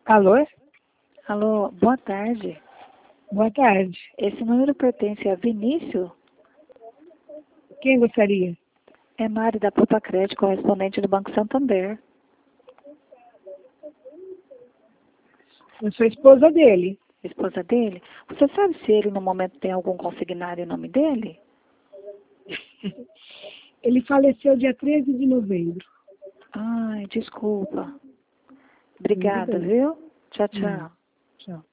Alô? Alô, boa tarde. Boa tarde. Esse número pertence a Vinícius? Quem gostaria? É Mari da Poupa Crédito, correspondente do Banco Santander. Eu sou esposa dele. Esposa dele? Você sabe se ele no momento tem algum consignário em nome dele? Ele faleceu dia 13 de novembro. Ai, desculpa. Tudo Obrigada, bem. viu? Tchau, tchau. Tchau.